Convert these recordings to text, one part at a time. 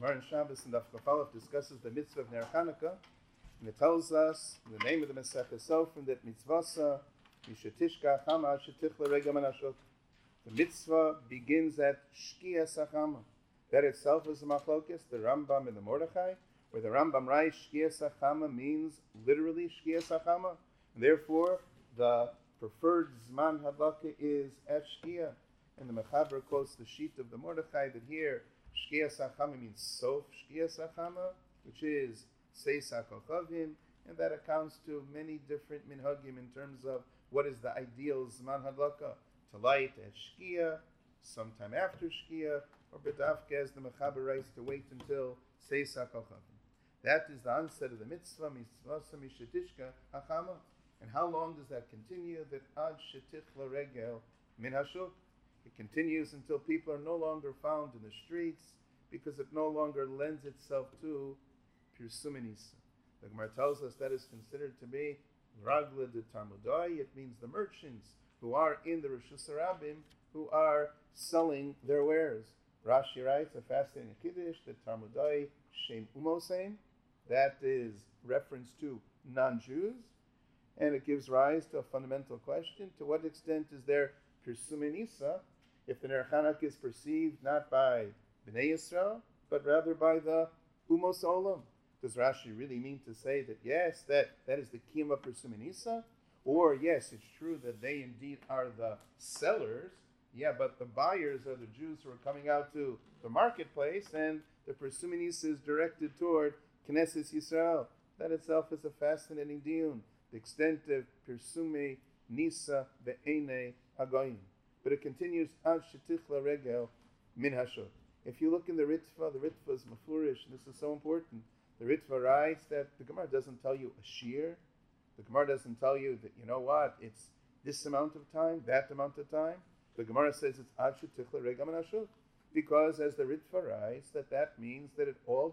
Gemara in Shabbos and Daf Kafalef discusses the mitzvah of Ner Chanukah, and it tells us in the name of the Masechah Sofrim that mitzvasa mishetishka chama shetichle rega manashot. The mitzvah begins at Shkias HaChama. That itself is a machlokes, the Rambam and the Mordechai, where the Rambam writes Shkias HaChama means literally Shkias HaChama. And therefore, the preferred Zman Hadlaka is at Shkia. And the Mechaber quotes the sheet of the Mordechai that here, Shkias HaChama means Sof Shkias HaChama, which is Seis HaKochavim, and that accounts to many different minhagim in terms of what is the ideal Zman Hadlaka. To light at Shkia, sometime after Shkia, or B'davka, as the Mechaber writes, to wait until Seis HaKochavim. That is the onset of the mitzvah, mitzvah mishetishka hachama. And how long does that continue? That ad shetich laregel min hashuk. It continues until people are no longer found in the streets because it no longer lends itself to pirsuminisa. The Gemara tells us that is considered to be ragla de tarmudai. It means the merchants who are in the Rishus Harabim who are selling their wares. Rashi writes a fascinating chiddush that tarmudai shem umosein. That is reference to non-Jews, and it gives rise to a fundamental question: to what extent is there pirsuminisa if the Ner Chanukah is perceived not by Bnei Yisrael, but rather by the Umos Olam? Does Rashi really mean to say that yes, that is the kiyum pirsuminisa? Or yes, it's true that they indeed are the sellers, but the buyers are the Jews who are coming out to the marketplace, and the pirsuminisa is directed toward Knesset Yisrael. That itself is a fascinating diyun. The extent of pirsumei nisa be'enei hagoyim. But it continues ad shetichla regel min hashot. If you look in the Ritva is mafurish, and this is so important. The Ritva writes that the Gemara doesn't tell you a shear. The Gemara doesn't tell you that, you know what, it's this amount of time, that amount of time. The Gemara says it's ad shetichla regel min hashot. Because as the Ritva writes, that means that it all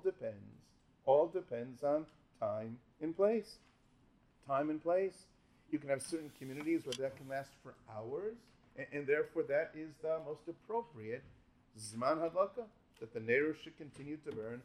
depends on time and place. Time and place. You can have certain communities where that can last for hours, and therefore that is the most appropriate Zman Hadlaka, that the Neru should continue to burn.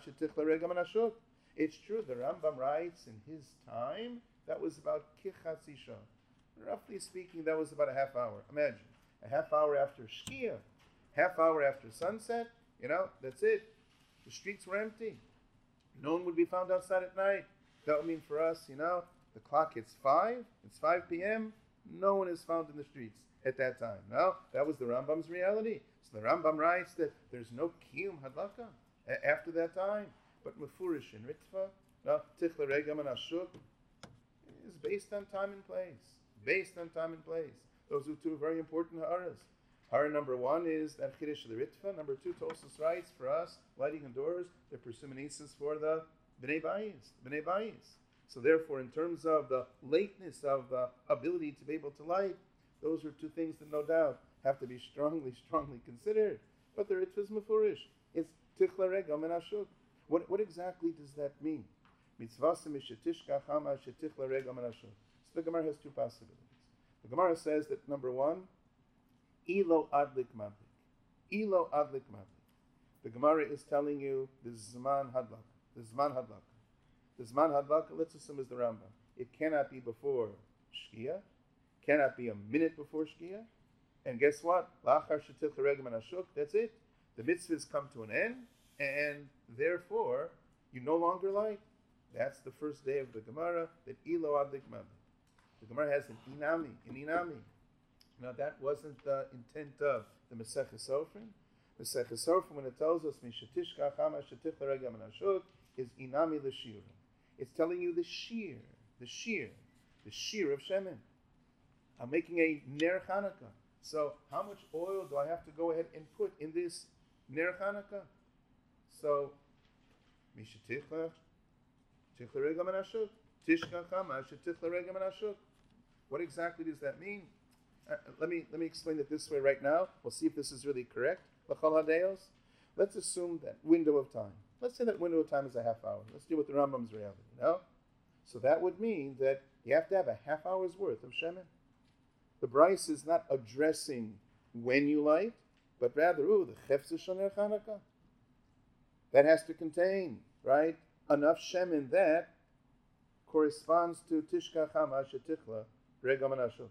It's true, the Rambam writes in his time, that was about Kichatzi Shah. Roughly speaking, that was about a half hour. Imagine, a half hour after Shkia, half hour after sunset, that's it. The streets were empty. No one would be found outside at night. That would mean for us, the clock hits 5, it's 5 p.m., no one is found in the streets at that time. No, that was the Rambam's reality. So the Rambam writes that there's no kiyum hadlaka after that time. But mefurish in Ritva, tichla regam and ashuk, is based on time and place. Those are two very important ha'aras. Hara number 1 is that chiddush of the Ritva. Number 2, Tosfos writes for us, lighting indoors, the pirsuminisa for the Bnei Bayis. So therefore, in terms of the lateness of the ability to be able to light, those are two things that no doubt have to be strongly considered. But the Ritva is mefurish. It's tichla regam and ashuk. What exactly does that mean? Mitzvasa mishetishka chama shetichla regam and ashuk. So the Gemara has two possibilities. The Gemara says that number 1, Ilo adlik madlik. The Gemara is telling you the Zman Hadlaka. The Zman Hadlaka, let's assume, is the Rambam. It cannot be before Shkia, cannot be a minute before Shkia, and guess what? Lachar shetich regam and ashuk, that's it. The mitzvahs come to an end, and therefore, you no longer light. That's the first day of the Gemara, that Ilo adlik madlik. The Gemara has an inami. Now that wasn't the intent of the Masechah Sofrim. Masechah Sofrim, when it tells us mishatishka chama shetich regam and ashuk, is inami l'shira. It's telling you the shear of Shemin. I'm making a Ner Chanukah. So how much oil do I have to go ahead and put in this Ner Chanukah? So mishatishka regam and ashuk, tishka chama shetich regam and ashuk. What exactly does that mean? Let me explain it this way right now. We'll see if this is really correct. L'chol hadeos. Let's assume that window of time. Let's say that window of time is a half hour. Let's deal with the Rambam's reality. So that would mean that you have to have a half hour's worth of shemen. The Bryce is not addressing when you light, but rather, the chefze shoner Chanukah. that has to contain, right, enough shemen that corresponds to Tishka Chama Shetichla Rega Manashuk.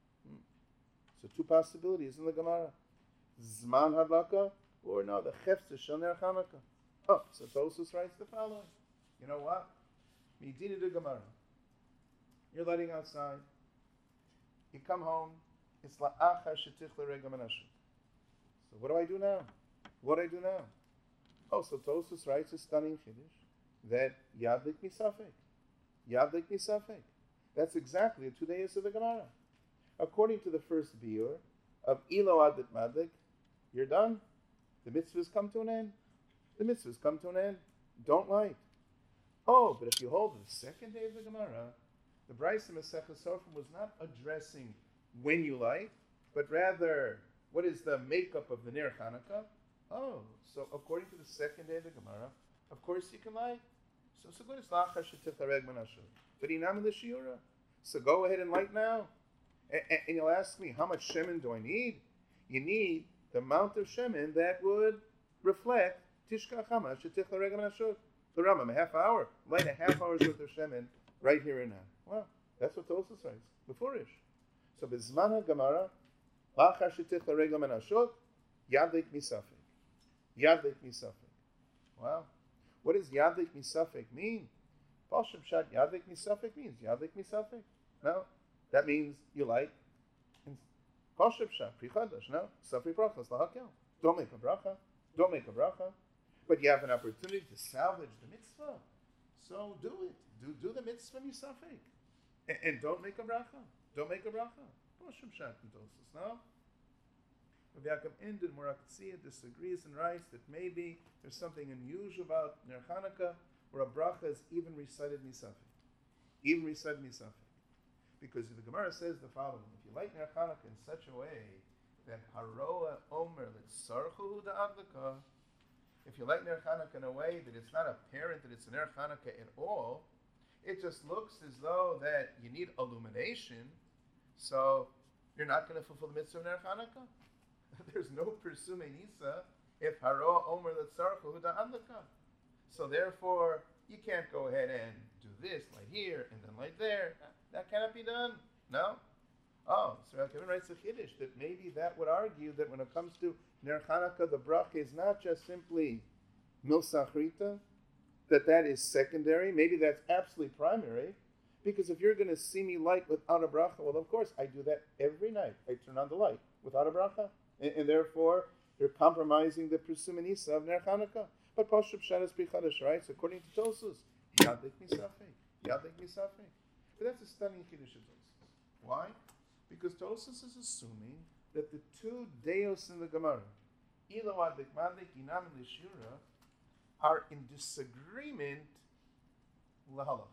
So two possibilities in the Gemara. Zman Hadlaka, or no, the Chefze Shel Ner Chanukah. Oh, so Tosus writes the following. You know what? Medina de Gemara. You're lighting outside. You come home. It's la'achar shetichla rega manashuk. So what do I do now? What do I do now? Oh, so Tosus writes a stunning chiddush that yadlik misafek. Yadlik misafek. That's exactly the 2 days of the Gemara. According to the first biur of ilo adlik madlik, you're done. The mitzvahs come to an end. The mitzvahs come to an end. Don't light. Oh, but if you hold the second day of the Gemara, the Brisa Masechah Sofrim was not addressing when you light, but rather what is the makeup of the Ner Chanukah. Oh, so according to the second day of the Gemara, of course you can light. So good as lachar shetifla reg manashuk. But inam in the shiura. So go ahead and light now. And you'll ask me, how much shemen do I need? You need the amount of shemen that would reflect tishka chama shetifla reg manashuk. The Rambam, a half hour. Light a half hour's worth of shemen right here and now. Well, that's what Tosus writes. Beforish. So bizman Gemara, lachar shetifla reg manashuk, yadlik misafek. Yadlik misafek. Wow. What does yadlik misafek mean? Pashem Pshat yadlik misafek means yadlik misafek. No, that means you light. Pashem Pshat pri chadash. No, safri brachas lahakel. Don't make a bracha. Don't make a bracha. But you have an opportunity to salvage the mitzvah. So do it. Do the mitzvah misafek. And don't make a bracha. Don't make a bracha. Pashem Pshat in Tosus. No. Rabbi Yaakov ended Moratzia disagrees and writes that maybe there's something unusual about Ner Chanukah where a bracha is even recited misafek. Even recited misafek. Because the Gemara says the following: if you light Ner Chanukah in such a way that haroa omer litzarchu da'adlaka, if you light Ner Chanukah in a way that it's not apparent that it's a Ner Chanukah at all, it just looks as though that you need illumination, so you're not going to fulfill the mitzvah of Ner Chanukah. There's no pursume nisa if haro omer letzarchu da'adlaka. So therefore, you can't go ahead and do this, light here, and then light there. That cannot be done. No? Oh, so Kevin writes a chiddush that maybe that would argue that when it comes to Ner Chanukah, the bracha is not just simply milsachrita, that is secondary. Maybe that's absolutely primary. Because if you're going to see me light without a bracha, well, of course, I do that every night. I turn on the light without a bracha. And therefore, you're compromising the presuminisa of Ner Chanukah. But Pashup Shadas Prichadash, right? So according to Tosus, Yadlik Misafek. Yadlik Misafek. But that's a stunning Kiddush of Tosus. Why? Because Tosus is assuming that the two deos in the Gemara, Ilo Adlik Madlik, Inam and Lishura, are in disagreement lahalach.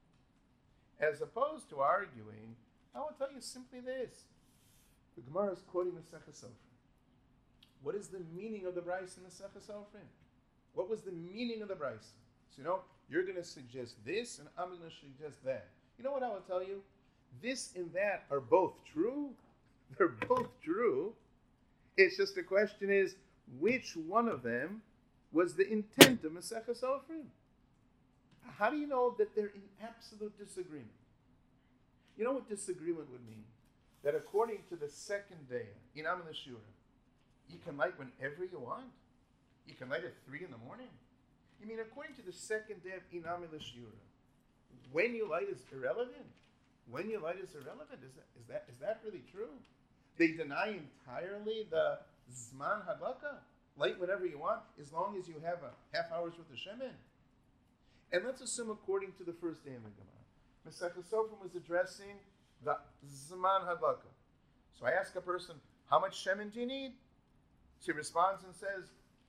As opposed to arguing, I will tell you simply this. The Gemara is quoting Masechah Sofrim. What is the meaning of the Brisa in Masechah Sofrim? What was the meaning of the Brisa? So, you're going to suggest this, and I'm going to suggest that. You know what I will tell you? This and that are both true. They're both true. It's just the question is, which one of them was the intent of Masechah Sofrim? How do you know that they're in absolute disagreement? You know what disagreement would mean? That according to the second day, in Am Shura, you can light whenever you want. You can light at 3 in the morning. You mean according to the second day of Inam Shura, when you light is irrelevant? When you light is irrelevant? Is that really true? They deny entirely the Zman Hadlaka. Light whenever you want, as long as you have a half hour's worth of Shemen. And let's assume according to the first day of the Gemara, Masechah Sofrim was addressing the Zman Hadlaka. So I ask a person, how much Shemen do you need? So he responds and says,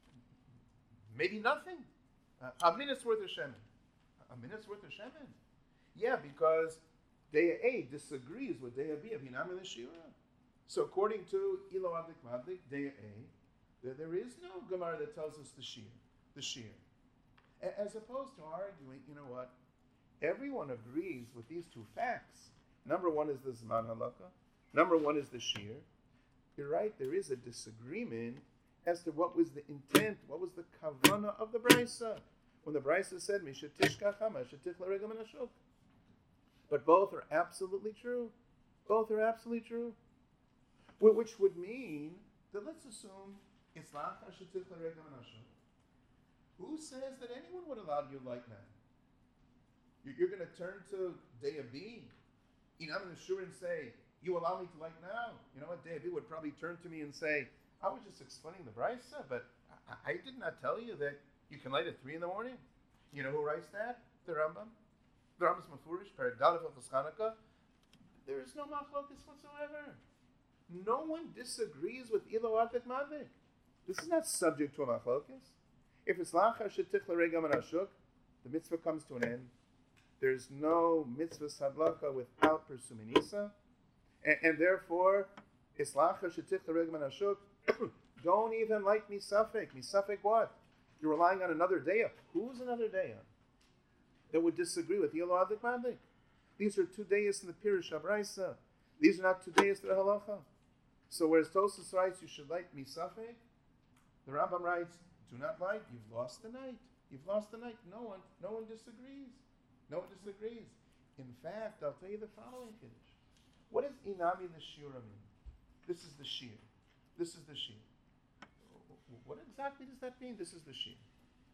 maybe nothing. A minute's worth of Shemen. A minute's worth of Shemen. Yeah, because Deya A disagrees with Deya B of Hinam and Shira. So according to Ilo Adlik Madlik, Deya A, there is no Gemara that tells us the shear. As opposed to arguing, you know what? Everyone agrees with these two facts. Number one is the Zman Halakha. Number one is the shear. You're right, there is a disagreement as to what was the intent, what was the kavana of the brisa. When the brisa said, Misha tishkach hama, shetichla regel min hashuk. But both are absolutely true. Both are absolutely true. Which would mean that let's assume Islach shetichla regel min hashuk. Who says that anyone would allow you like that? You're going to turn to Deya B, Inam and Shur, and say, you allow me to light now. You know what? Deya B would probably turn to me and say, I was just explaining the brisa, but I did not tell you that you can light at 3 in the morning. You know who writes that? The Rambam. The Rambam's Mefurish, Paradalef of Chanukah. There is no machlokas whatsoever. No one disagrees with Ilo Atik Madik. This is not subject to a machlokas. If it's lacha shetichla regam and ashuk, the mitzvah comes to an end. There's no mitzvah sadlaka without pursuing Isa, and therefore, it's lacha shetichla regam and ashuk. Don't even like misafek. Misafek what? You're relying on another daya. Who's another daya that would disagree with Yelo Adik Madik? These are 2 dayas in the Pirush Abraisa. These are not 2 dayas in the halacha. So whereas Tosfos writes you should light misafek, the Rambam writes, do not light, you've lost the night. You've lost the night. No one disagrees. No one disagrees. In fact, I'll tell you the following Kiddush. What does Inami the Shira mean? This is the Shir. This is the Shir. What exactly does that mean? This is the Shir.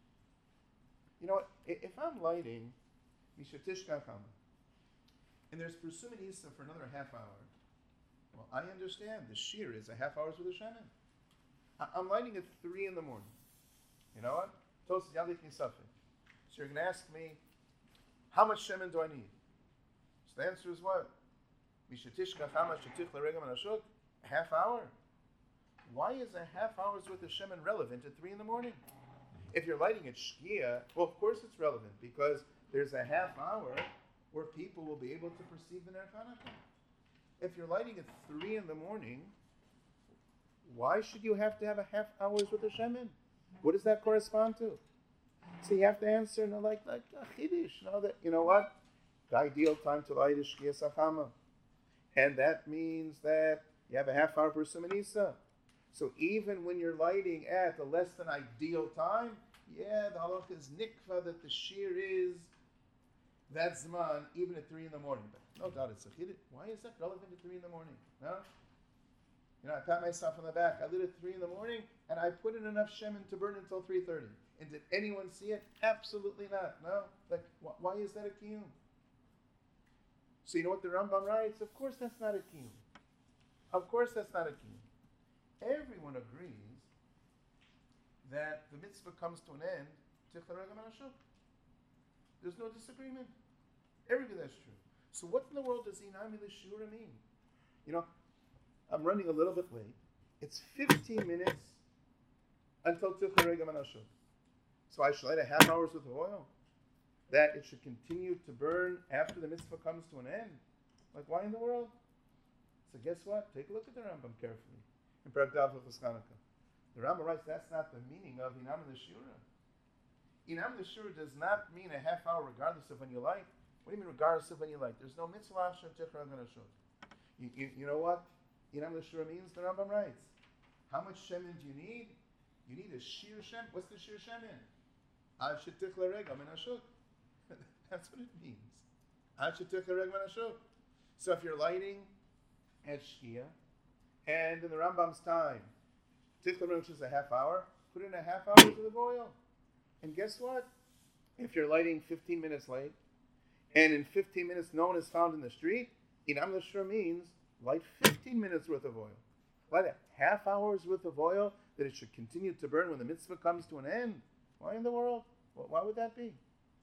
You know what? If I'm lighting Misha Tishkach Hama, and there's Pursumin Isa for another half hour, well, I understand the Shir is a half hour's with a Shemin. I'm lighting at 3 in the morning. You know what? Tos Yalik Nisafik. So you're going to ask me, how much shemen do I need? So the answer is what? Mishatishka Chama Shatichla Regam and Ashuk? A half hour. Why is a half hour's worth of shemen relevant at 3 in the morning? If you're lighting at Shkia, well, of course it's relevant because there's a half hour where people will be able to perceive the Ner Chanukah. If you're lighting at 3 in the morning, why should you have to have a half hour's worth of shemen? What does that correspond to? So you have to answer, like a chiddush. That you know what? The ideal time to light is Shkias Achama, and that means that you have a half hour per Sumanisa. So even when you're lighting at a less than ideal time, the halach is nikva that the shear is that zman even at 3 in the morning. But no doubt it's a chiddush. Why is that relevant at 3 in the morning? No. I pat myself on the back. I lit at 3 in the morning, and I put in enough shemen to burn until 3:30. And did anyone see it? Absolutely not. No. Why is that a kiyum? So you know what the Rambam writes? Of course that's not a kiyum. Of course that's not a kiyum. Everyone agrees that the mitzvah comes to an end. There's no disagreement. Everybody that's true. So what in the world does Inami L'Shura mean? I'm running a little bit late. It's 15 minutes until Tichla Regam and Ashuk. So I should light a half hour's worth of oil. That it should continue to burn after the mitzvah comes to an end. Why in the world? So guess what? Take a look at the Rambam carefully. In Paragdav of Chanukah. The Rambam writes that's not the meaning of Inam L'Shura. Inam L'Shura does not mean a half hour regardless of when you light. What do you mean regardless of when you light? There's no mitzvah Ashur Tichla Regam and Ashuk. You know what? Inam L'Shura means, the Rambam writes, how much shemen do you need? You need a shir shemen. What's the shir shemen? Ad shetichla regam and ashuk. That's what it means. Ad shetichla regam and ashuk. So if you're lighting at Shkia, and in the Rambam's time, tichla regam is a half hour, put in a half hour worth of oil. And guess what? If you're lighting 15 minutes late, and in 15 minutes no one is found in the street, Inam L'Shura means light 15 minutes worth of oil. Light a half hour's worth of oil that it should continue to burn when the mitzvah comes to an end. Why in the world? Why would that be?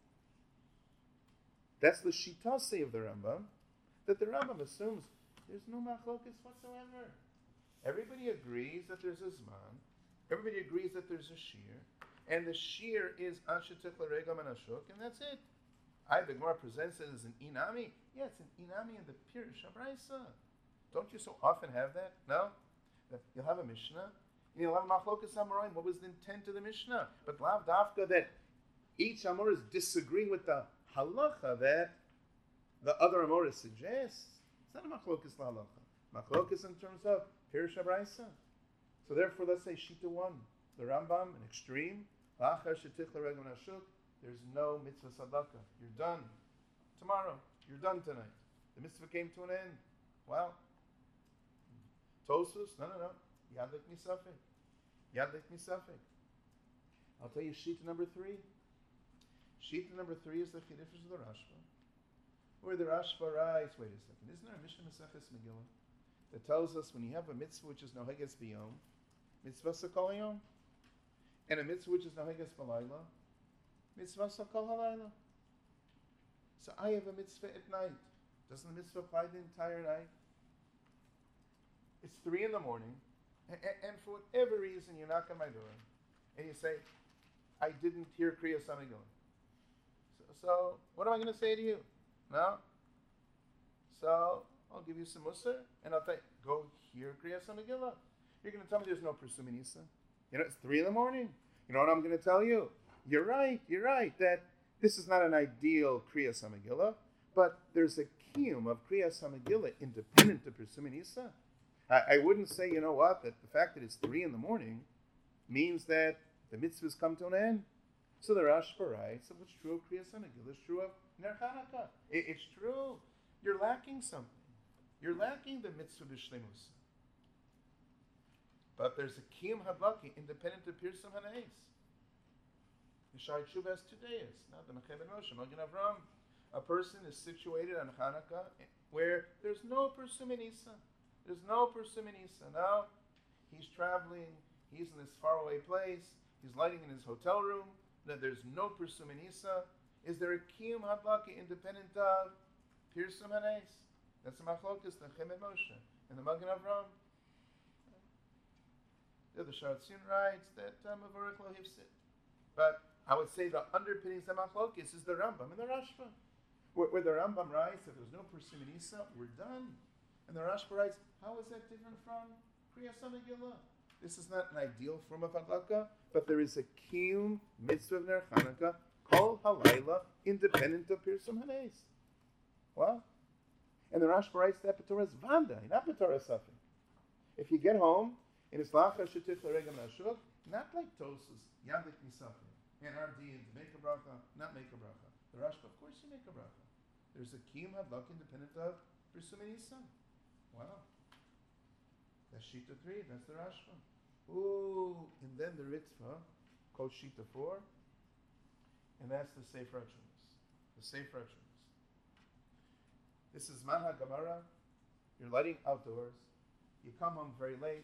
That's the shitase of the Rambam, that the Rambam assumes there's no machlokas whatsoever. Everybody agrees that there's a zman. Everybody agrees that there's a shear. And the shear is anshetikla regam and ashuk, and that's it. The Gemara presents it as an inami. Yeah, it's an inami in the Pirush Abraisa. Don't you so often have that? No? You'll have a Mishnah, and you'll have a Machlokas Amoraim. What was the intent of the Mishnah? But Lav Dafka, that each Amor is disagreeing with the halacha that the other Amor suggests. It's not a Machlokas La halacha. Machlokas in terms of Pirush Abraisa. So therefore, let's say Shita 1, the Rambam, an extreme. There's no mitzvah sadaka. You're done. Tomorrow. You're done tonight. The mitzvah came to an end. Wow. Tosus? No. Yadlik misafik. Yadlik misafik. I'll tell you Shita number 3. Shita number 3 is the Chidush of the Rashba. Where the Rashba writes, wait a second, isn't there a Mishnah Maseches Megillah that tells us when you have a mitzvah which is Noheges Biyom, mitzvah Sakol Yom, and a mitzvah which is Noheges Balayla, mitzvah Sakol Halayla. So I have a mitzvah at night. Doesn't the mitzvah apply the entire night? It's 3 in the morning, and for whatever reason you knock on my door, and you say, I didn't hear Kriyas HaMegillah. So what am I going to say to you? No? So I'll give you some Musar, and I'll tell you, go hear Kriyas HaMegillah. You're going to tell me there's no Persum Nisa? You know, it's 3 in the morning. You know what I'm going to tell you? You're right, that this is not an ideal Kriyas HaMegillah, but there's a kiyum of Kriyas HaMegillah independent of Persum Nisa. I wouldn't say, you know what, that the fact that it's 3 in the morning means that the mitzvahs come to an end. So the Rashba writes, what's true of Kriyas HaMegillah is true of Ner Chanukah. It's true. You're lacking something. You're lacking the mitzvah b'shleimus. But there's a kiyum hadlaki independent of Pirsum Hanais. The Shai Tshuva has 2 days. Now the Mechem Ben Moshe, Magen Avram. A person is situated on Chanukah where there's no Persum Nisa. There's no Persum Nisa. Now he's traveling. He's in this faraway place. He's lighting in his hotel room. That there's no Persum Nisa. Is there a kiyum hadlaki independent of Pirsum Hanais? That's the machlokas, the Mechem Ben Moshe and the Magen Avram. The Sharatzion writes that Mavorech lo hifsid. But I would say the underpinnings of machlokas is the Rambam and the Rashba. Where the Rambam writes that there's no Persum Nisa, we're done. And the Rashba writes, how is that different from Kriyas HaMegillah? This is not an ideal form of hadlaka, but there is a kiyum mitzvah of Ner Chanukah, kol halayla, independent of Pirsum Hanais. Well, and the Rashba writes that B'Torah's Vanda, not B'Torah's Safik. If you get home, in Islacha Shetich L'Regam Nashuk, not like Tosus, Yadlik Misafik, and our deeds, make a bracha, not make a bracha. The Rashba, of course you make a bracha. There's a kiyum hadlaka independent of Pirsum Nisa. Wow. That's Shita 3, that's the Rashba. Ooh, and then the Ritva, called Shita 4, and that's the Sefer HaTshumas. The Sefer HaTshumas. This is Manha Gemara. You're lighting outdoors. You come home very late.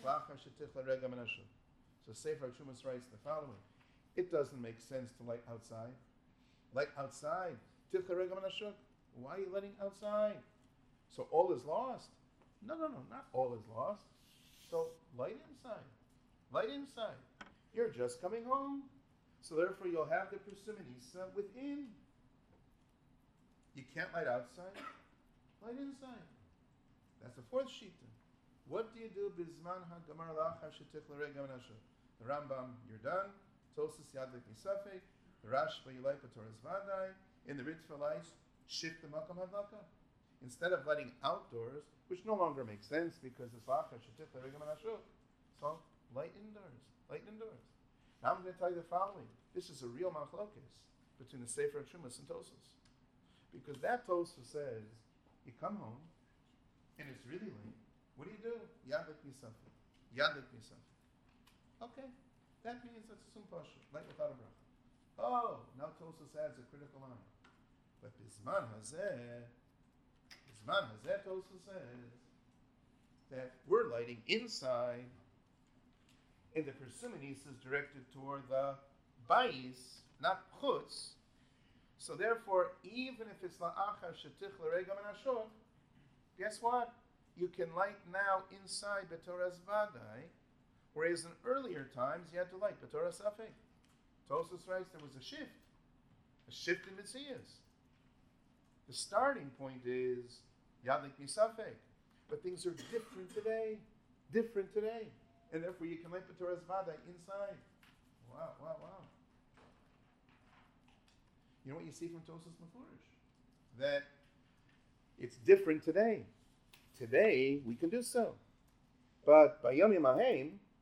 So Sefer HaTshumas writes the following. It doesn't make sense to light outside. Light outside. Why are you lighting outside? So all is lost? No, not all is lost. So light inside. Light inside. You're just coming home. So therefore you'll have the Persum Nisa within. You can't light outside. Light inside. That's the 4th Shita. What do you do? Bizman ha-gamar lacha shetich l'regam nashuk. The Rambam, you're done. Tosus yadlik misafek. The Rashba, you light B'Torah's Vadai. In the Ritva lights, shift the makam hadlaka. Instead of lighting outdoors, which no longer makes sense because it's lacha shetich l'regam nashuk. So light indoors. Light indoors. Now I'm going to tell you the following. This is a real machlokes between the Sefer HaTshumas and Tosus. Because that Tosus says, you come home, and it's really late. What do? Yadlik misafik. Yadlik misafik. Okay. That means that's a sumpasha, light without a bracha. Oh, now Tosus adds a critical line. But Bisman Hazeh Tosus says that we're lighting inside, and the Persum Nisa is directed toward the bayis, not chutz. So therefore, even if it's la'achar shetich l'regam nashuk, guess what? You can light now inside B'Torah's Vadai, whereas in earlier times you had to light B'Torah's Safek. Tosus writes there was a shift in Mitzias. The starting point is Yadlik Misafek, but things are different today, and therefore you can light B'Torah's Vadai inside. Wow. You know what you see from Tosus Mefurish? That it's different today. Today, we can do so. But by Yom Yom HaHaim,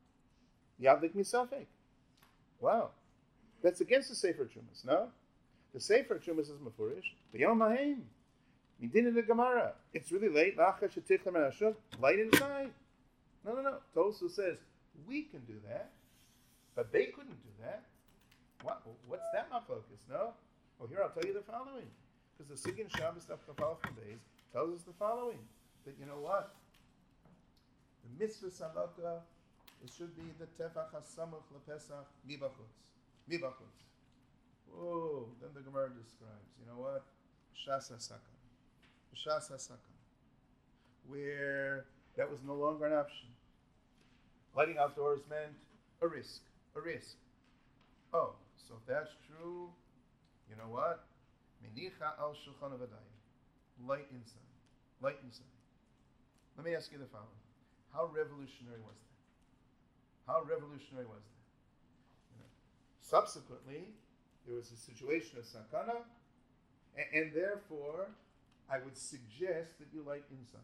Yadlik misafek. Wow. That's against the Sefer Trumas, no? The Sefer Trumas is mafurish. B'yom ha'heim. Midin in the Gemara. It's really late. Light inside. No. Tosu says, we can do that, but they couldn't do that. What's that machlokas, no? Well, here I'll tell you the following. Because the Sigin Shabbos Daf Kafal from Beis tells us the following. That you know what? The mitzvah salaka, it should be the tefach hasamuch lepesach mibachutz. Oh, then the Gemara describes, you know what? Shas hasakan. Where that was no longer an option. Lighting outdoors meant a risk. Oh, so if that's true, you know what? Menicha al shulchan avadayim. Light inside. Let me ask you the following. How revolutionary was that? Subsequently, there was a situation of sakana, and therefore, I would suggest that you light inside.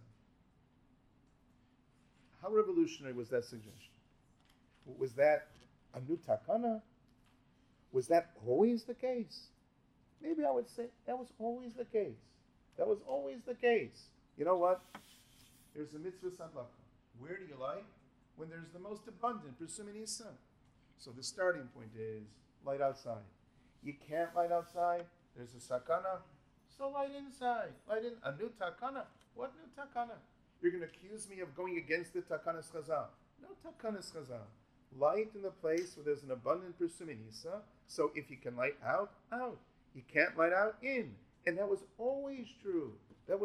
How revolutionary was that suggestion? Was that a new takana? Was that always the case? Maybe I would say that was always the case. You know what? There's a mitzvah sadlaka. Where do you light? When there's the most abundant persuminisa. So the starting point is light outside. You can't light outside. There's a sakana. So light inside. Light in a new takana. What new takana? You're going to accuse me of going against the takanas chazal. No takanas chazal. Light in the place where there's an abundant persuminisa. So if you can light out. You can't light out, in. And that was always true.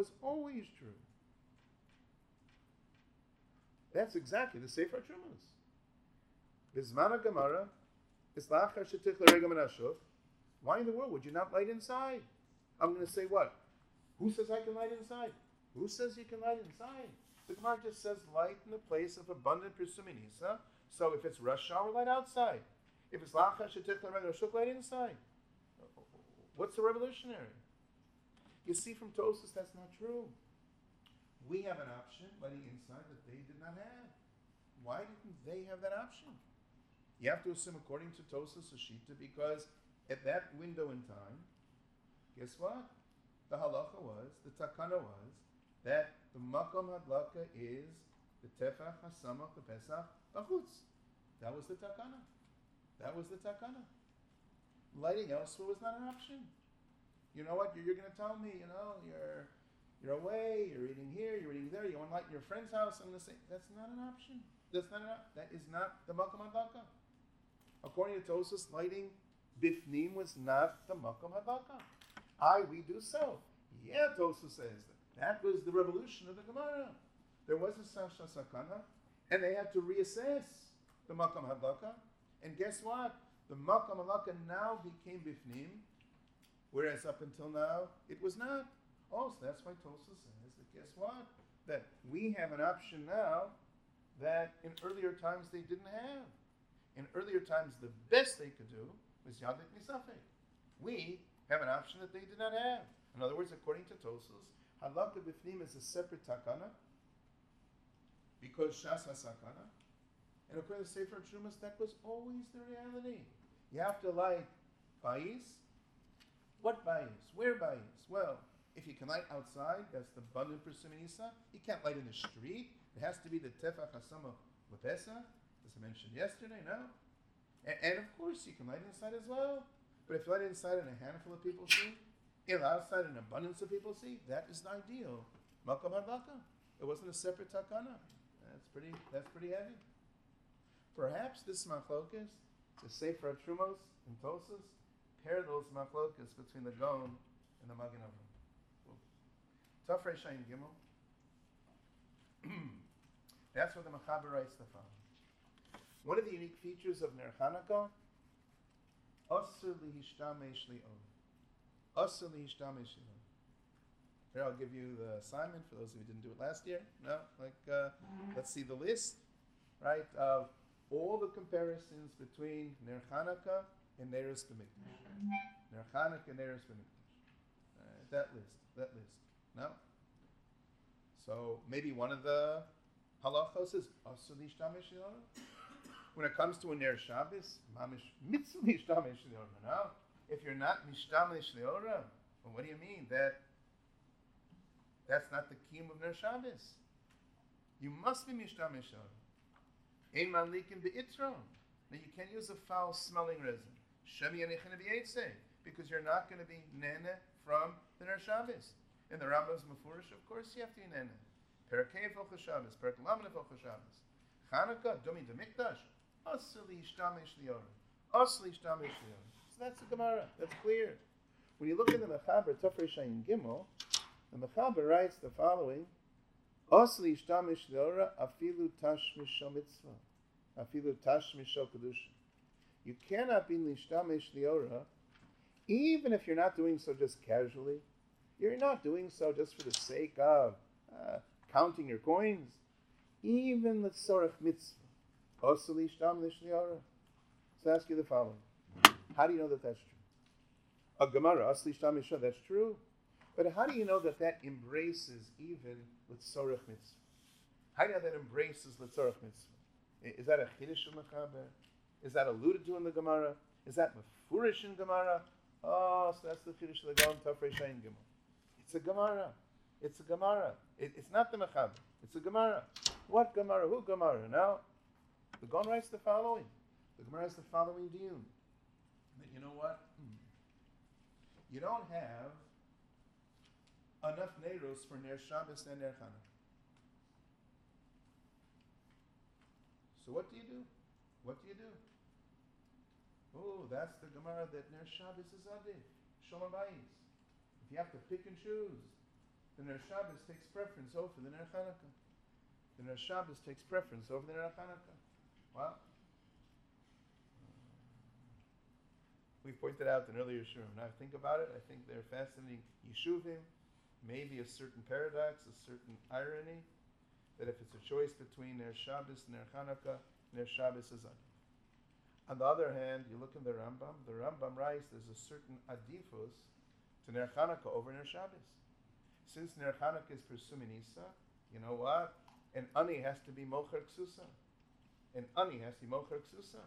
That's exactly the Sefer Trumas. Bizmana Gemara, Islachar Shetich L'Regam Menashov. Why in the world would you not light inside? I'm going to say what? Who says I can light inside? Who says you can light inside? The Gemara just says light in the place of abundant persuminisa. So if it's rush hour, light outside. If it's Lachar Shetich L'Regam Menashov, light inside. What's the revolutionary? You see from Tosas that's not true. We have an option, lighting inside, that they did not have. Why didn't they have that option? You have to assume according to Tosas Ashita, because at that window in time, guess what? The halacha was, the takana was, that the makom hadlaka is the tefach hasamach the pesach bachutz. That was the takana. Lighting elsewhere was not an option. You know what? You're going to tell me, you're away, you're eating here, you're eating there, you want to light in your friend's house. I'm going to say, that's not an option. That is not the makam hadlaka. According to Tosas, lighting bifnim was not the makam hadlaka. We do so. Yeah, Tosas says that was the revolution of the Gemara. There was a sasha sakana, and they had to reassess the makam hadlaka. And guess what? The makam hadlaka now became bifnim, whereas up until now, it was not. Oh, so that's why Tosas says that guess what? That we have an option now that in earlier times they didn't have. In earlier times, the best they could do was Yadlik Misafek. We have an option that they did not have. In other words, according to Tosas, Hadlaka Bifnim is a separate takana because Shas HaSakana. And according to Sefer Trumas, that was always the reality. You have to light bayis. What bayis? Where bayis? Well, if you can light outside, that's the abundant persuminisa. You can't light in the street. It has to be the tefach hasama lepesa, as I mentioned yesterday, no? And of course, you can light inside as well. But if you light inside and a handful of people see, and outside an abundance of people see, that is the ideal. Makam hadlaka. It wasn't a separate takana. That's pretty heavy. Perhaps this machlokas, the Sefer Trumos and Tosas, pair those machlokas between the Gaon and the Magen Avraham. Tafrei Shayin Gimel. That's what the Mechaber writes the following. One of the unique features of Ner Chanukah, Asur lihishtamesh li'od. Asur lihishtamesh li'od. Here, I'll give you the assignment for those of you who didn't do it last year. No? Let's see the list, right, of all the comparisons between Ner Chanukah and Neres B'Mikdash. Ner Chanukah and Neres B'Mikdash. That list. No? So maybe one of the halachos is Asur lihishtamesh li'od. when it comes to a Ner Shabbos, mamish mitzvah mishtamish leora. No, if you're not mishtamish leora, well, what do you mean? That's not the kiyum of Ner Shabbos. You must be mishtamish leora. Ein man likin beitron. Now you can't use a foul-smelling resin. Shemi yanichin b'yetze, because you're not going to be nene from the Ner Shabbos. In the Rambam's Mefurish, of course, you have to be nene. Perkei v'ocha Shabbos, Perk Lamed v'ocha Shabbos. Chanukah, Domi Demikdash, Asli Shtamish Liora. Asli Shtamish Liora. So that's the Gemara. That's clear. When you look in the Mechaber, Tafrei Shayin Gimel, the Mechaber writes the following: Asli Shtamish Liora, Afilu Tashmish Shal Mitzvah, Afilu Tashmish Shal Kedusha. You cannot be Lishtamish Liora, even if you're not doing so just casually. You're not doing so just for the sake of counting your coins. Even the Tzorech Mitzvah. Asli Shtamish Liora. So I ask you the following: how do you know that that's true? A Gemara, Asli Shtamish Liora, that's true. But how do you know that that embraces even L'tzorech Mitzvah? How do you know that embraces L'tzorech Mitzvah? Is that a Chiddush of Mechaber? Is that alluded to in the Gemara? Is that Mefurish in Gemara? Oh, so that's the Chiddush of the Gaon Tafrei Shayin Gimel. It's a Gemara. It's a Gemara. It's not the Mechaber. It's a Gemara. What Gemara? Who Gemara? Now, the Gaon writes the following. The Gemara has the following diyun. That you know what? You don't have enough Neiros for Ner Shabbos and Ner Chanukah. So what do you do? What do you do? Oh, that's the Gemara that Ner Shabbos is Adif. Shalom Bayis. If you have to pick and choose, the Ner Shabbos takes preference over the Ner Chanukah. The Ner Shabbos takes preference over the Ner Chanukah. Well, we've pointed out in earlier shurim. Now I think about it, I think they're fascinating yeshuvim, maybe a certain paradox, a certain irony, that if it's a choice between Ner Shabbos and Ner Chanukah, Ner Shabbos is Adif. On the other hand, you look in the Rambam writes there's a certain adifus to Ner Chanukah over Ner Shabbos. Since Ner Chanukah is Persumi Nisa, you know what? An ani has to be Mocher Ksusa. An ani has to be Mocher Ksusa.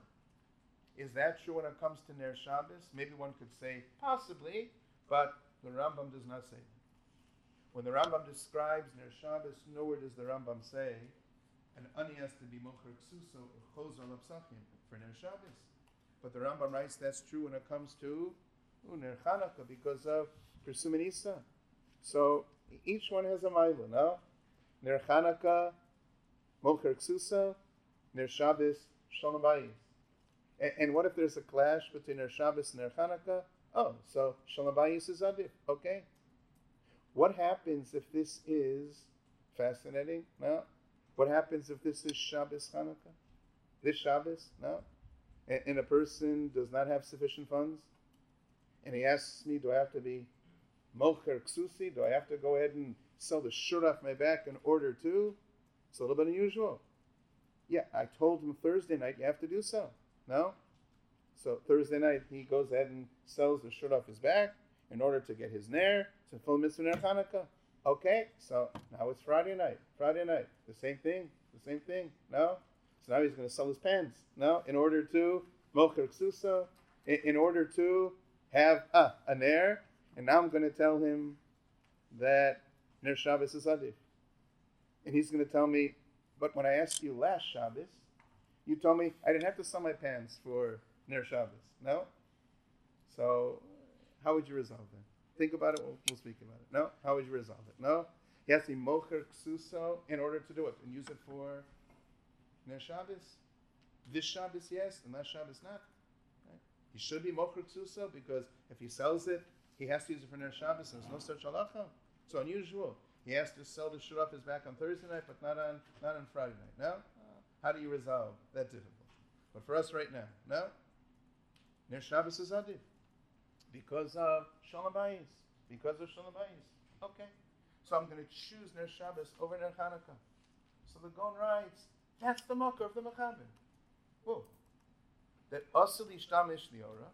Is that true when it comes to Ner Shabbos? Maybe one could say, possibly, but the Rambam does not say that. When the Rambam describes Ner Shabbos, nowhere does the Rambam say an ani has to be Mocher Ksusa or Chozer Lapsachim for Ner Shabbos. But the Rambam writes that's true when it comes to Ner Chanukah because of Persumi Nisa. So each one has a ma'ila, no? Ner Chanukah, Mocher Ksusa, Ner Shabbos, Shalom Bayis. And what if there's a clash between Ner Shabbos and Ner Chanukah? Oh, so Shalom Bayis is Adif. Okay. What happens if this is fascinating? No. What happens if this is Shabbos Chanukah? This Shabbos? No. And a person does not have sufficient funds? And he asks me, do I have to be Mocher Ksusi? Do I have to go ahead and sell the shirt off my back in order to? It's a little bit unusual. Yeah, I told him Thursday night you have to do so. No? So Thursday night he goes ahead and sells the shirt off his back in order to get his Ner, to fulfill Mitzvah Ner Chanukah. Okay, so now it's Friday night. The same thing. No? So now he's going to sell his pants. No? In order to Mocher Ksusa, in order to have a Ner, and now I'm going to tell him that Ner Shabbos is Adif. And he's going to tell me, but when I asked you last Shabbos, you told me I didn't have to sell my pants for Ner Shabbos. No? So how would you resolve that? Think about it, we'll speak about it. No? How would you resolve it? No? He has to be Mocher Ksuso in order to do it and use it for Ner Shabbos. This Shabbos, yes, and last Shabbos not. Right? He should be Mocher Ksuso because if he sells it, he has to use it for Ner Shabbos and there's no such halacha. It's unusual. He has to sell the shirt off his back on Thursday night, but not on Friday night. No? How do you resolve that difficulty? But for us right now, no? Ner Shabbos is Adif. Because of Shalom Bayis. Okay. So I'm going to choose Ner Shabbos over Ner Chanukah. So the Gaon writes, that's the Mocker of the Mechaber. Whoa. That Asli Shtamish Liora,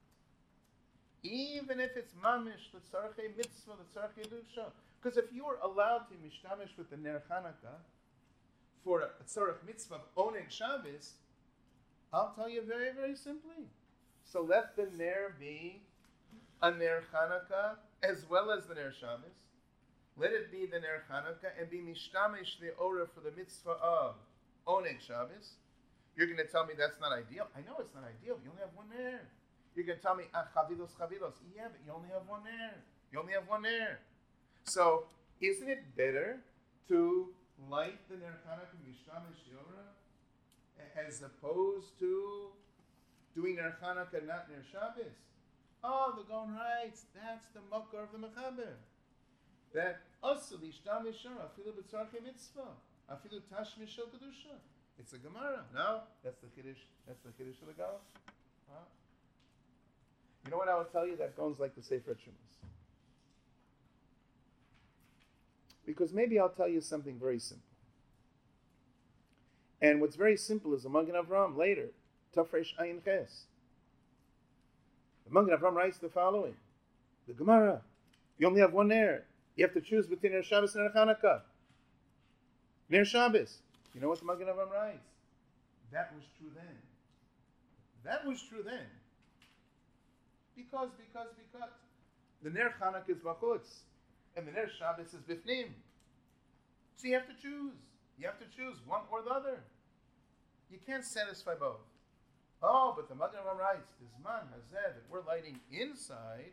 even if it's Mamish, the Tzarechei Mitzvah, the Tzarechei Dusha. Because if you were allowed to Mishtamish with the Ner Chanukah for a Tzarech Mitzvah of Oneg Shabbos, I'll tell you very, very simply. So let the Ner be a Ner Chanukah as well as the Ner Shabbos. Let it be the Ner Chanukah and be Mishtamish the Ora for the mitzvah of Oneg Shabbos. You're going to tell me that's not ideal. I know it's not ideal. You only have one Ner. You're going to tell me, chavilos. Yeah, but you only have one Ner. You only have one Ner. So, isn't it better to light the Ner Chanukah Mishtamish the Ora as opposed to doing Ner Chanukah, not Ner Shabbos? Oh, the Gaon writes, that's the Makar of the Mechaber. That also l'ishtamish shara afilu b'tzarchei mitzvah afilu tashmish shel kedusha. It's a Gemara. No, that's the Kiddush. That's the Kiddush of the Gaon. Huh? You know what I will tell you? That Gaon's like the Sefer Shumas. Because maybe I'll tell you something very simple. And what's very simple is the Magen Avraham later, Tafresh Ayin Ches. The Magen Avraham writes the following: the Gemara, you only have one Ner. You have to choose between Ner Shabbos and Ner Chanukah. Ner Shabbos. You know what the Magen Avraham writes? That was true then. That was true then. Because. The Ner Chanukah is Bachutz, and the Ner Shabbos is Bifnim. So you have to choose. You have to choose one or the other. You can't satisfy both. Oh, but the Magen Avraham writes, Bisman Hazeh, that we're lighting inside,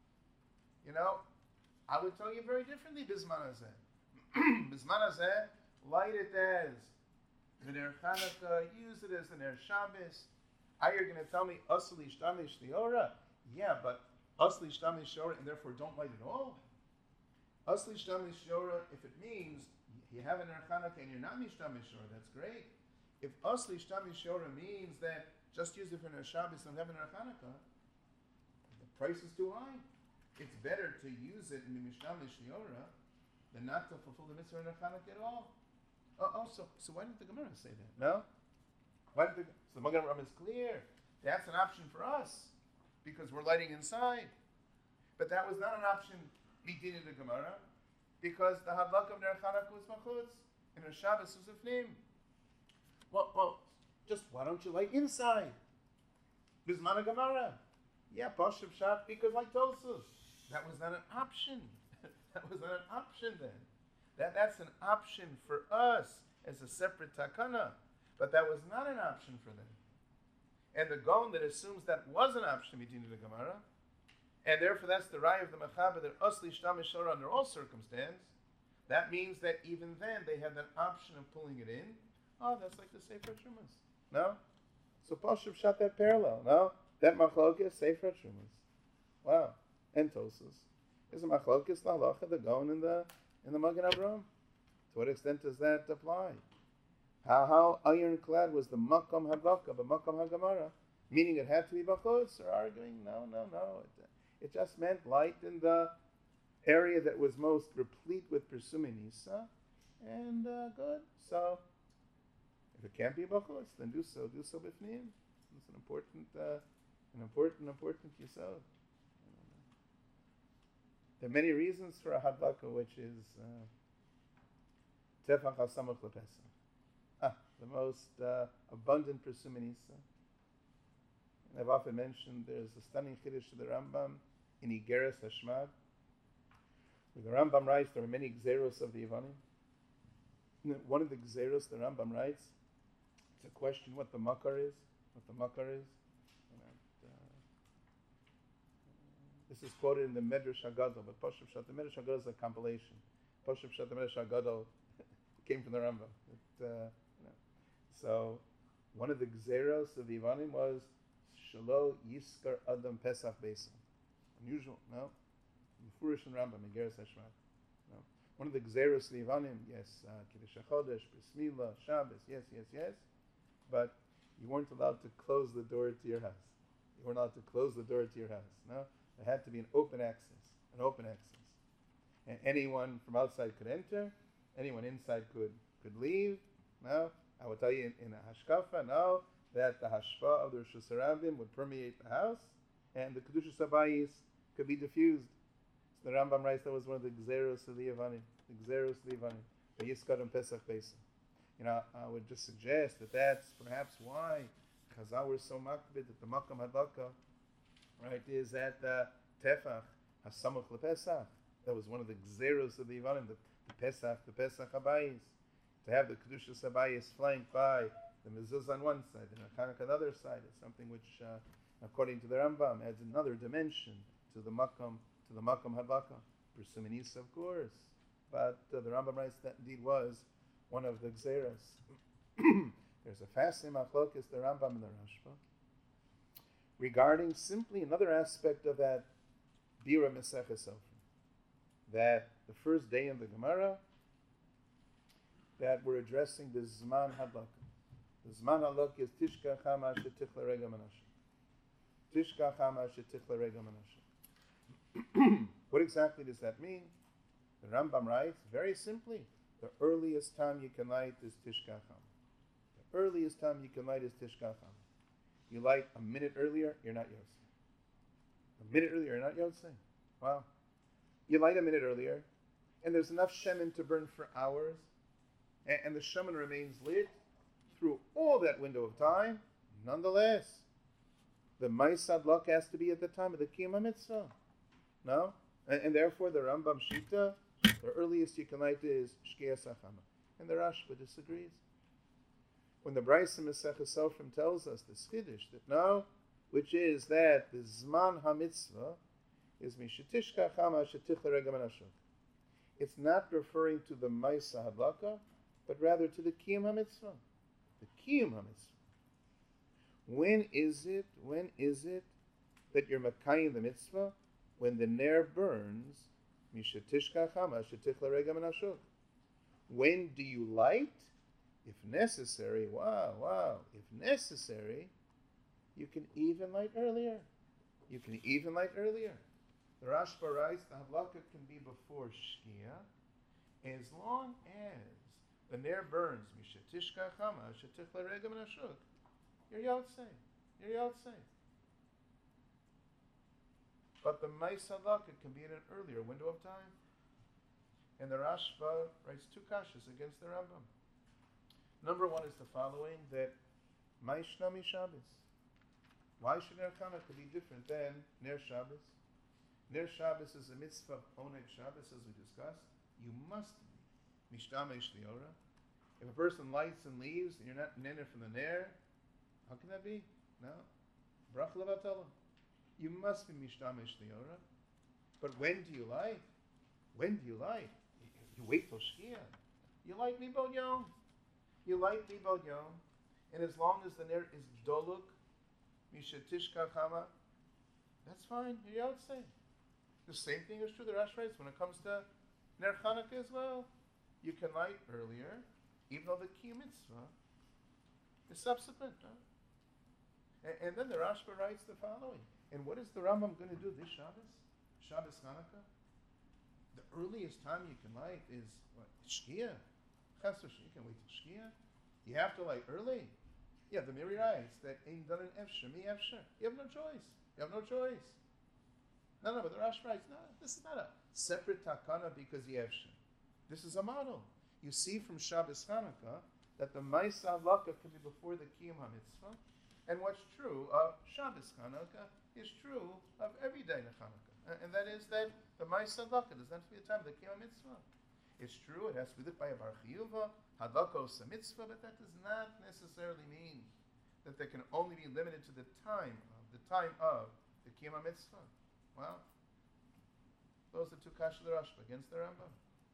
I would tell you very differently, Bisman Hazeh. Bisman Hazeh, light it as the Ner Chanukah, use it as the Ner Shabbos. Are you going to tell me, Asli Shtamish Liora? Yeah, but Asli Shtamish Liora, and therefore don't light it all? Asli Shtamish Liora, if it means you have a Ner Chanukah and you're not Mishtamish Liora, that's great. If Asli Shtamish Liora means that just use it for Ner Shabbos and have a Ner Chanukah, the price is too high. It's better to use it in the Mishtamish Liora than not to fulfill the mitzvah of Ner Chanukah at all. So why didn't the Gemara say that? No? So the Magen Avraham is clear. That's an option for us because we're lighting inside. But that was not an option midin in the Gemara because the hadlak of Ner Chanukah was machutz and Ner Shabbos was ifnim. Well, just why don't you light inside? Bisman Gemara. Yeah, Pashup Shat, because like Tosfos. That was not an option. That was not an option then. That's an option for us as a separate takana. But that was not an option for them. And the Gaon that assumes that was an option between the Gemara, and therefore that's the Rai of the Mechaber that Asli Shtamish Shora under all circumstances, that means that even then they had that option of pulling it in. Oh, that's like the Sefer Shumas. No? So Pashup shot that parallel. No? That machlokes Sefer Shumas. Wow. And Tosfos. Is a machlokes the halacha, the Gaon in the Magen Avraham? To what extent does that apply? How ironclad was the Makam Hadlaka, the Makam HaGemara? Meaning it had to be Bachutz, or arguing? No. It just meant light in the area that was most replete with Persumei Nisa, and good. So, if it can't be Bachutz, then do so Bifnim. It's an important Yisod. There are many reasons for a Hadlaka, which is Tefach HaSamuch LePesach. The most abundant Persumei Nisa. And I've often mentioned there's a stunning Chiddush of the Rambam in Igeres Hashmad, where the Rambam writes there are many Gzeros of the Yevanim. One of the Gzeros the Rambam writes, it's a question what the Makar is. This is quoted in the Medrash Hagadol, but Pashup Shat, the Medrash Hagadol is a compilation. Pashup Shat, the Medrash Hagadol came from the Rambam. So, one of the Gzeros of the Yevanim was Shelo Yiskar Adam Pesach Beisam. Unusual, no? Mefurish and Rambam, Igeres Hashmad. No? One of the Gzeros of the Yevanim, yes, Kiddush HaChodesh, Bris Milah, Shabbos, yes. But you weren't allowed to close the door to your house. You weren't allowed to close the door to your house, no? There had to be an open access. And anyone from outside could enter, anyone inside could leave, no? I will tell you in a hashkafa now that the hashpa of the Rosh Hashanah would permeate the house, and the Kedushas Habayis could be diffused. So the Rambam writes that was one of the Gzeros of the Yevanim. The Yiskar and Pesach Pesach. I would just suggest that that's perhaps why Chazal were so makbid that the Makam Hadlaka, right, is at Tefach, Hasamuch LePesach. That was one of the Gzeros of the Yevanim, the Pesach Habayis. To have the Kedushas Habayis flanked by the mezuzah on one side and a Chanukah on the other side is something which, according to the Rambam, adds another dimension to the Makam Hadlaka. Persuminis, of course, but the Rambam writes that indeed was one of the Gzeros. There's a fascinating machlokes, the Rambam and the Rashba, regarding simply another aspect of that Bira Meseches Sofrim, that the first day in the Gemara, that we're addressing the Zman Hadlaka. The Zman Hadlaka is Tishka Chama Shetichla Rega Menashe. Tishka Chama Shetichla Rega Menashe. What exactly does that mean? The Rambam writes, very simply, the earliest time you can light is Tishka Chama. The earliest time you can light is Tishka Chama. You light a minute earlier, you're not Yotzei. A minute earlier, you're not Yotzei. Wow. You light a minute earlier, and there's enough shemen to burn for hours, and the shemen remains lit through all that window of time. Nonetheless, the Maisad Luck has to be at the time of the Kiyum HaMitzvah. No? And therefore, the Rambam Shita, the earliest you can light is Shkias HaChama. And the Rashba disagrees. When the Brayso Meseches Sofrim tells us this Chiddush, that no, which is that the Zman HaMitzvah is Mishetishka Chama Shetichla Rega Menashe. It's not referring to the Maisa Hadlaka, but rather to the Kiyum HaMitzvah. The Kiyum HaMitzvah. When is it that you're Makayim the Mitzvah? When the Ner burns, Mishetishka Chama Shetichla Rega Menashe. When do you light? If necessary, if necessary, you can even light earlier. The Rashba writes, the Hadlaka can be before Shkia, as long as the Ner burns, Mishetishka Chama, Shetichla Rega Menashe, you're Yotzei. But the Mais Hadlaka can be in an earlier window of time. And the Rashba writes two kashas against the Rambam. Number one is the following, that Maishnami Shabbos. Why should Ner Chanukah be different than Ner Shabbos? Ner Shabbos is a mitzvah of Oneg Shabbos, as we discussed. You must be Mishtamesh Liora. If a person lights and leaves, and you're not Nene from the Ner, how can that be? No. Brach Levatala. You must be Mishtamesh Liora. But when do you light? You wait till Shkia. You light Libod Yom. And as long as the Ner is Doluk, Mishetishka Chama, that's fine. You're Yotzei. The same thing is true, the Rash writes, when it comes to Ner Chanukah as well. You can light earlier, even though the Kiyum Mitzvah is subsequent. Huh? And then the Rashba writes the following. And what is the Rambam going to do this Shabbos Chanukah? The earliest time you can light is what? Shkia. You can wait till Shkia. You have to light early. Yeah, the Miri writes that ain't done an Efsher, mi Efsher. You have no choice. No, but the Rash writes, no, this is not a separate takana because you Efsher. This is a model. You see from Shabbos Chanukah that the Maisa Hadlaka can be before the Kiyum HaMitzvah, and what's true of Shabbos Chanukah is true of every day in Chanukah. And that is that the Maisa Hadlaka does not have to be the time of the Kiyum HaMitzvah. It's true, it has to be lit by a Bar Chiyuva, Hadlakos a mitzvah, but that does not necessarily mean that they can only be limited to the time of the Kiyum HaMitzvah. Well, those are two Kash the Rashba against the Rambam.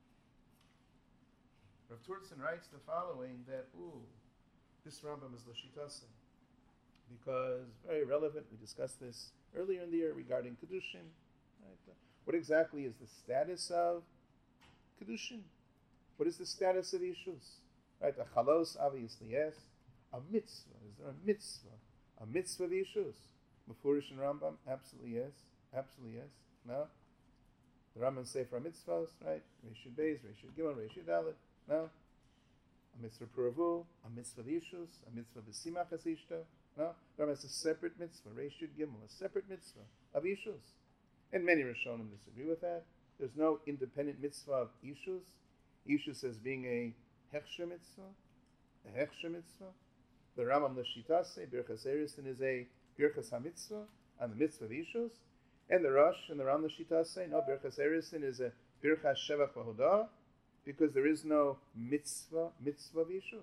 Rav Turtzen writes the following, that, this Rambam is Lashitase, because very relevant, we discussed this earlier in the year regarding Kedushin. Right? What exactly is the status of Kedushin? What is the status of Yishus? Right, a Chalos, obviously, yes. A mitzvah, is there a mitzvah? A mitzvah of Yishus? Mefurish and Rambam, absolutely yes. No? The Rambam Sefer mitzvahs, right? Reshud Beis, Reshud Gimel, Reshud Dalet. No? A mitzvah Puravu, a mitzvah of Yishus, a mitzvah of Simach Hasishta. No? The Rambam has a separate mitzvah, Reshud Gimel, a separate mitzvah of Yishus. And many Rishonim disagree with that. There's no independent mitzvah of Yishus. Yishus as being a Hechsher mitzvah. The The Rambam L'Shitase, Birchas Erisin is a Birchas HaMitzvah, on the mitzvah of Ishus. And the Rosh and the Rambam L'Shitase, no, Birchas Erisin is a Birchas Shevach V'Hodah, because there is no mitzvah of Ishus.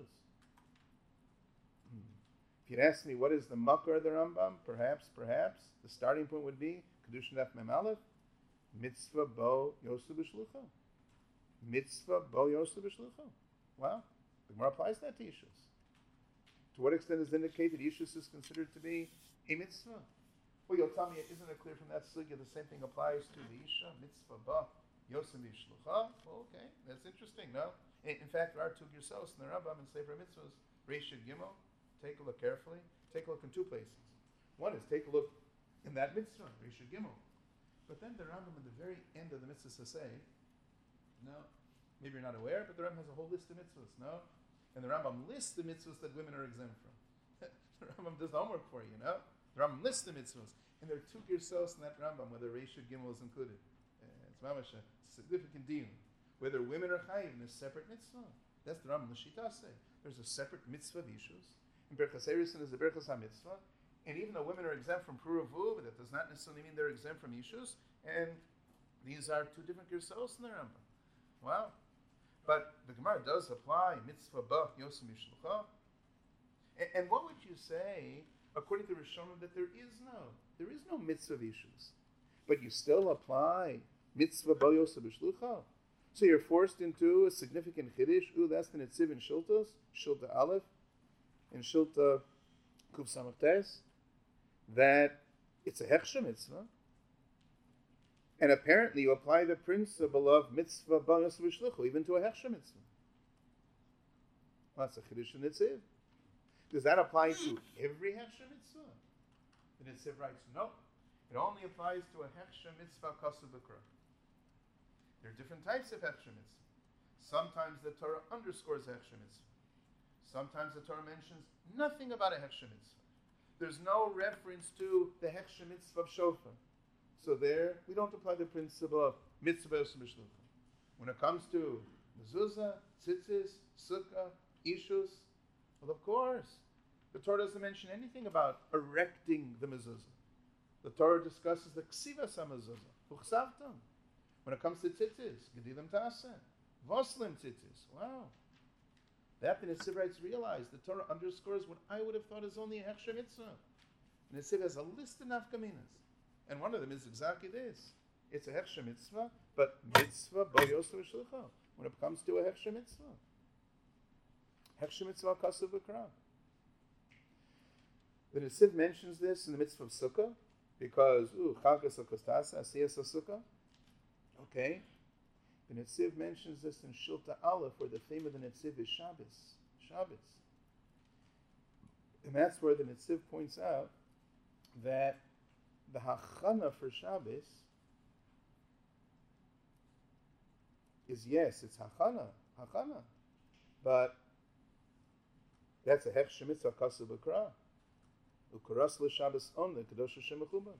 If you'd ask me what is the makar of the Rambam, perhaps, the starting point would be Kedushin Daf Mem Aleph, mitzvah bo Yosef b'shlucha. Mitzvah bo Yosef b'shlucha. Wow, the Gemara applies that to Ishus. To what extent is it indicated Ishus is considered to be a mitzvah? Well, you'll tell me, isn't it clear from that sugya the same thing applies to the Isha, mitzvah bo Yosef b'shlucha? Well, okay, that's interesting, no? In fact, there are two Gersos in the Rambam and Sefer Mitzvahs, Reish and Gimel. Take a look carefully. Take a look in two places. One is take a look in that mitzvah, Reish Gimel. But then the Rambam at the very end of the mitzvah say, no, maybe you're not aware, but the Rambam has a whole list of mitzvahs, no? And the Rambam lists the mitzvahs that women are exempt from. The Rambam does the homework for you, no? The Rambam lists the mitzvahs. And there are two Gersos in that Rambam, whether Reish Gimel is included. It's mamash a significant deal. Whether women are chayiv in a separate mitzvah. That's the Rambam L'Shitase. There's a separate mitzvah of Ishus. And Birchas Erisin is the Birchas HaMitzvah. And even though women are exempt from Puruvu, but that does not necessarily mean they're exempt from Ishus. And these are two different Gersos in the Rambam. Wow. But the Gemara does apply mitzvah ba Yosef Mishlucha. And what would you say, according to Rishonim, that there is no mitzvah of Ishus, but you still apply mitzvah ba Yosef Mishlucha? So you're forced into a significant chiddush. That's the Netziv in Shiltos, Shilta Aleph, in Shilta Kuf Samach Tes, that it's a hechsha mitzvah, and apparently you apply the principle of mitzvah ba Yosef B'shlucha even to a hechsha mitzvah. Well, that's a chiddush in Netziv. Does that apply to every hechsha mitzvah? The Netziv writes, no. It only applies to a hechsha mitzvah kasav b'kra. There are different types of hechsha mitzvah. Sometimes the Torah underscores a hechsha mitzvah. Sometimes the Torah mentions nothing about a hechsha mitzvah. There's no reference to the hechsha mitzvah of shofar. So there, we don't apply the principle of mitzvah Yosef b'shlucha. When it comes to mezuzah, tzitzis, sukkah, ishus, well, of course, the Torah doesn't mention anything about erecting the mezuzah. The Torah discusses the ksivas ha-mezuzah, uchsavtam. When it comes to tzitzis, gedilim ta'aseh, voslim tzitzis. Wow. That the Netziv writes realize the Torah underscores what I would have thought is only a hechsha mitzvah. The Netziv has a list of nafkaminas, and one of them is exactly this. It's a hechsha mitzvah, but mitzvah bo Yosef b'shlucha. When it comes to a hechsha mitzvah, hechsha mitzvah kasav b'kra. The Netziv mentions this in the mitzvah of sukkah because chagas hakostasa asiyas sukkah. Okay. The Netziv mentions this in Shilta Aleph, where the theme of the Netziv is Shabbos. And that's where the Netziv points out that the hachana for Shabbos is, yes, it's hachana, but that's a hechsha mitzvah kasav b'kra. Ukaras l'Shabbos only, kadosh Hashem mechuban.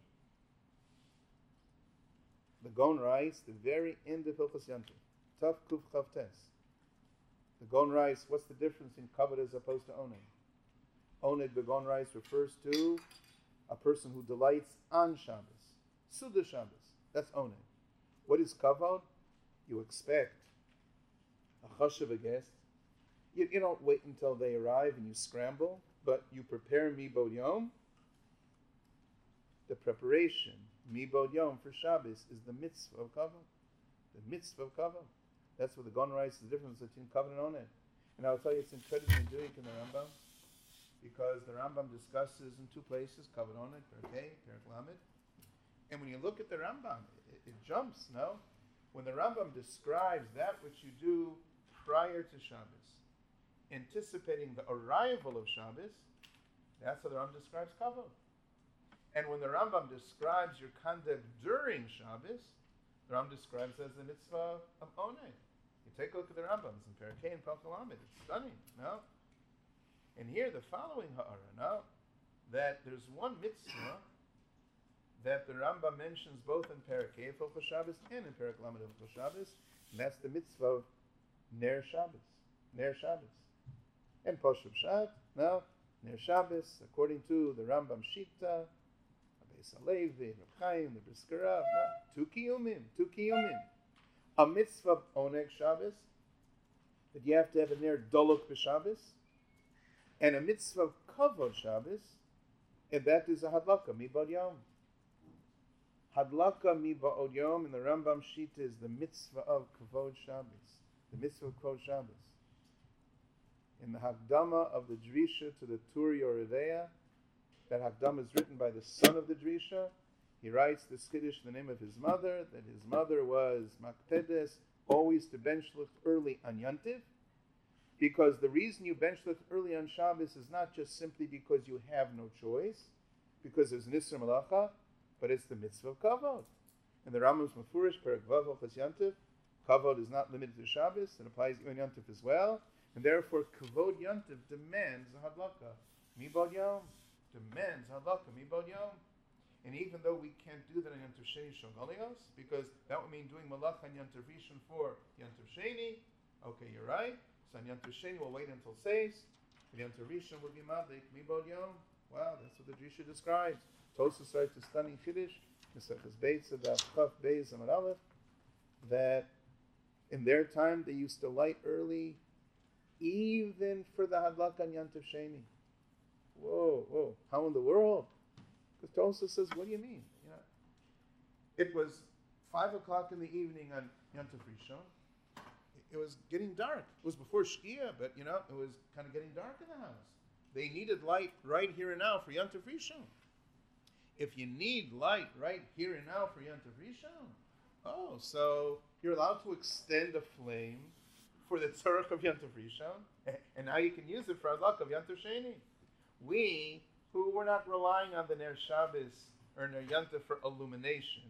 The Gon writes, the very end of Hilchos Yantiv, Tav Kuf Chav Tes. The Gon writes, what's the difference in kavod as opposed to oneg? Oneg, the Gon writes, refers to a person who delights on Shabbos. Suda Shabbos. That's oneg. What is kavod? You expect a chashav, a guest. You don't wait until they arrive and you scramble, but you prepare mibod yom. The preparation, mibod yom for Shabbos, is the mitzvah of kavod. The mitzvah of kavod. That's what the Gon writes, the difference between kavod and oneg. And I'll tell you, it's incredibly doing in the Rambam, because the Rambam discusses in two places, kavod oneg, Perkei, Perek Lamed. And when you look at the Rambam, it jumps, no? When the Rambam describes that which you do prior to Shabbos, anticipating the arrival of Shabbos, that's how the Rambam describes kavod. And when the Rambam describes your conduct during Shabbos, the Rambam describes it as the mitzvah of oneg. You take a look at the Rambams in Perkei and Perek Lamed. It's stunning, no? And here the following ha'ara, no? That there's one mitzvah that the Rambam mentions both in Perkei of Hilchos Shabbos and in Perek Lamed of Hilchos Shabbos, and that's the mitzvah of Ner Shabbos. And Poshuv Shad, no? Ner Shabbos, according to the Rambam Shita, Beis Halevi, Reb Chaim, the Brisker Rav, two kiyumim. A mitzvah of Oneg Shabbos, that you have to have a Ner Dolok b'Shabbos, and a mitzvah of Kavod Shabbos, and that is a Hadlaka Mibod Yom. Hadlaka Mibod Yom in the Rambam Shita is the mitzvah of Kavod Shabbos, the mitzvah of Kavod Shabbos. In the Hakdama of the Drisha to the Tur Yoreveya, that Hakdama is written by the son of the Drisha. He writes this Kiddush in the name of his mother, that his mother was Makpedes, always to bench lift early on Yantiv, because the reason you bench lift early on Shabbos is not just simply because you have no choice, because there's Nisr Malacha, but it's the mitzvah of Kavod. And the Rambam's Mefurish, Perek Vav Hilchos Yantiv, Kavod is not limited to Shabbos, it applies even Yantiv as well, and therefore Kavod Yantiv demands a Hadlaka, Mibod Yom, demands Hadlaka, Mibod Yom. And even though we can't do that on Yom Tov Sheni Shogalios, because that would mean doing Malach on Yom Tov Rishon for Yom Tov Sheni, okay, you're right. So on Yom Tov Sheni, we'll wait until Seis. Yom Tov Rishon will be Madik, Mibod Yom. Wow, that's what the Drisha describes. Tosfos writes a stunning Kiddush, Mesechus Beis, Daf Chaf Beis Amud Aleph, that in their time they used to light early, even for the Hadlak on Yom Tov Sheni. Whoa, how in the world? Because Tosfos says, what do you mean? You know, it was 5 o'clock in the evening on Yom Tov Rishon. It was getting dark. It was before Shkia, but it was kind of getting dark in the house. They needed light right here and now for Yom Tov Rishon. If you need light right here and now for Yom Tov Rishon, so you're allowed to extend a flame for the tzarech of Yom Tov Rishon, and now you can use it for Hadlak of Yom Tov Sheni. We who were not relying on the Ner Shabbos or Ner Yontif for illumination.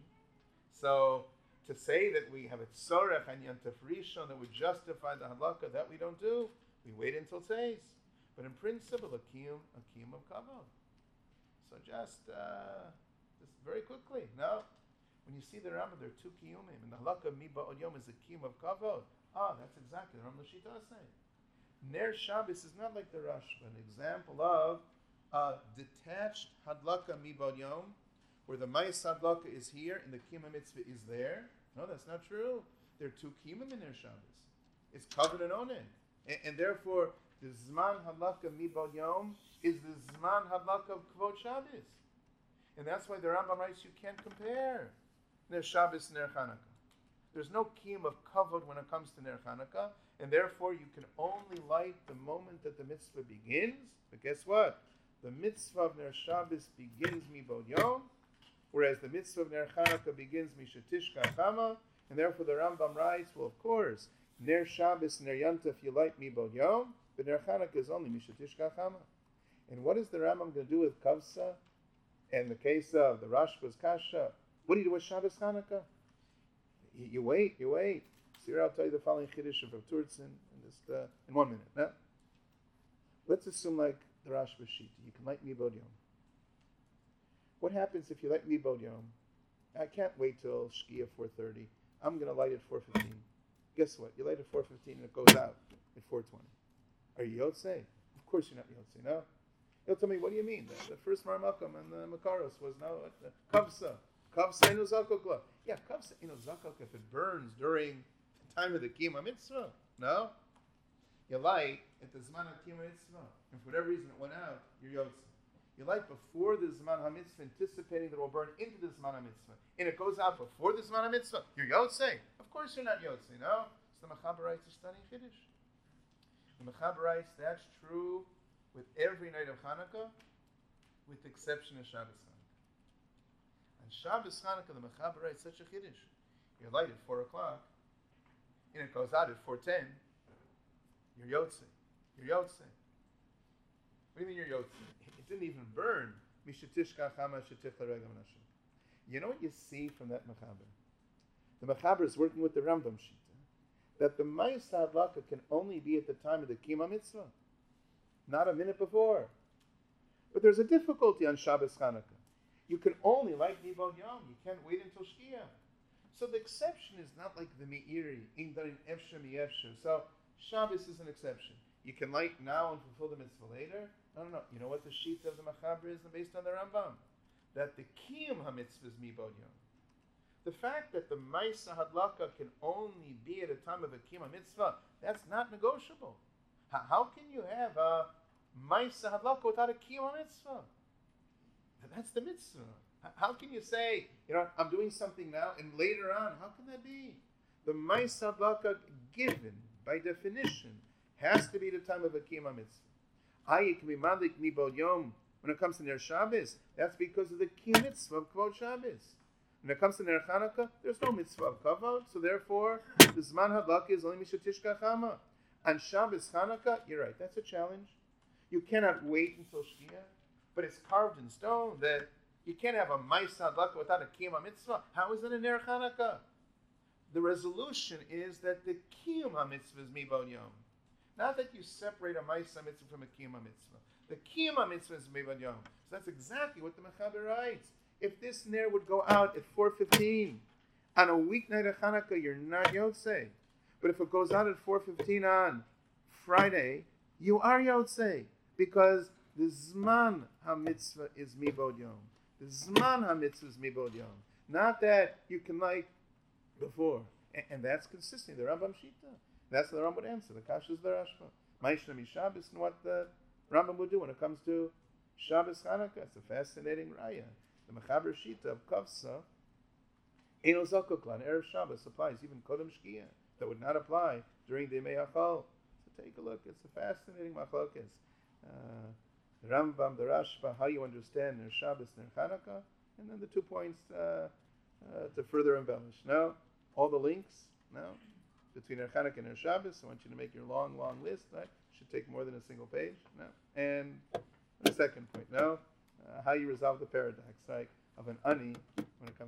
So to say that we have a tzorech on Yontif Rishon that would justify the halakha, that we don't do. We wait until Seis. But in principle, a kiyum of kavod. So just very quickly, no? When you see the Rambam, there are two kiyumim, and the halakha miba'od yom is a kiyum of kavod. That's exactly the Rambam Lashita is saying. Ner Shabbos is not like the Rashba, an example of detached hadlaka mibod yom, where the Mayas hadlaka is here and the kiyum mitzvah is there. No, that's not true. There are two kiyumim in Ner Shabbos. It's covered and oneg, and therefore the zman hadlaka mibod yom is the zman hadlaka of kvod Shabbos, and that's why the Rambam writes you can't compare Ner Shabbos and Ner Chanukah. There's no kiyum of kavod when it comes to Ner Chanukah, and therefore you can only light the moment that the mitzvah begins. But guess what? The mitzvah of Ner Shabbos begins mibod yom, whereas the mitzvah of Ner Chanukah begins mishatishka chama, and therefore the Rambam writes, well, of course, Ner Shabbos, Ner Yantaf, you light mibod yom, but Ner Chanukah is only mishatishka chama. And what is the Rambam going to do with kavsa? And the case of the Rashba's kasha, what do you do with Shabbos Chanukah? You wait. See, I'll tell you the following chiddush of Rav Turtzin in 1 minute. Now, let's assume like the Rashba Shita, you can light Mibod Yom. What happens if you light Mibod Yom? I can't wait till Shkia 4:30. I'm going to light at 4:15. Guess what? You light at 4:15 and it goes out at 4:20. Are you Yotzei? Of course you're not Yotzei, no? You'll tell me, what do you mean? The first Mar Malkam and the Makaros was no Kavsa. Kavsa inu zakokla. Yeah, Kavsa inu zakok if it burns during the time of the Kiyum Mitzvah. No? You light at the Zman of Kiyum Mitzvah. And for whatever reason it went out, you're Yotzei. You light before the Zman HaMitzvah, anticipating that it will burn into the Zman HaMitzvah. And it goes out before the Zman HaMitzvah. You're Yotzei. Of course you're not Yotzei, no? So the Mechaber writes a stunning Chiddush. The Mechaber writes that's true with every night of Hanukkah, with the exception of Shabbos Hanukkah. On Shabbos Hanukkah, the Mechaber writes such a Chiddush. You light at 4 o'clock, and it goes out at 4:10. You're Yotzei. You're Yotzei. What do you mean you're Yotzei? It didn't even burn. You know what you see from that Mechaber? The Mechaber is working with the Rambam Shita, that the Mayas Hadlaka can only be at the time of the Kiyum Mitzvah, not a minute before. But there's a difficulty on Shabbos Chanukah. You can only light Mibod Yom. You can't wait until Shkia. So the exception is not like the Meiri, in Darin Efsher Mi Efsher. So Shabbos is an exception. you can light now and fulfill the mitzvah later. No. You know what the sheet of the Machaber is based on the Rambam? That the Kiyum HaMitzvah is Mibod Yom. The fact that the Maisa Hadlaka can only be at a time of a Kiyum HaMitzvah, that's not negotiable. How can you have a Maisa Hadlaka without a Kiyum HaMitzvah? That's the mitzvah. How can you say, I'm doing something now, and later on, how can that be? The Maisa Hadlaka, given by definition, has to be the time of a Kiyum HaMitzvah. It can be Madlik Mibod Yom when it comes to Ner Shabbos. That's because of the Kiyum Mitzvah of Kvod Shabbos. When it comes to Ner Chanukah, there's no mitzvah of kavod, so therefore the Zman Hadlaka is only Mishatishka Chama. On Shabbos Chanukah, you're right, that's a challenge. You cannot wait until Shkia, but it's carved in stone that you can't have a Maisa Hadlaka without a Kiyum HaMitzvah. How is it a Ner Chanukah? The resolution is that the Kiyum HaMitzvah is Mibod Yom. Not that you separate a Maisa Mitzvah from a Kiyum HaMitzvah. The Kiyum HaMitzvah is Mibod Yom. So that's exactly what the Mechaber writes. If this ner would go out at 4:15 on a weeknight of Hanukkah, you're not Yotzei. But if it goes out at 4:15 on Friday, you are Yotzei, because the Zman HaMitzvah is Mibod Yom. The Zman HaMitzvah is Mibod Yom. Not that you can like before. And that's consistent. The Rambam Shita. That's what the Rambam would answer. The Kasha is the Rashba. Ma'ishna Mishabis, and what the Rambam would do when it comes to Shabbos Hanukkah. It's a fascinating raya. The Mechaber Shita of Kavsa, Eino Zakoklan, Erev Shabbos applies, even Kodem Shkia. That would not apply during the Yemei HaChol. So take a look. It's a fascinating machlokes. The Rambam, the Rashba, how you understand Ner Shabbos, Ner Chanukah, and then the 2 points to further embellish. Now, all the links, now, between Ner Chanukah and Ner Shabbos, I want you to make your long list, right? Should take more than a single page. Now, and the second point, now, how you resolve the paradox, right, of an ani when it comes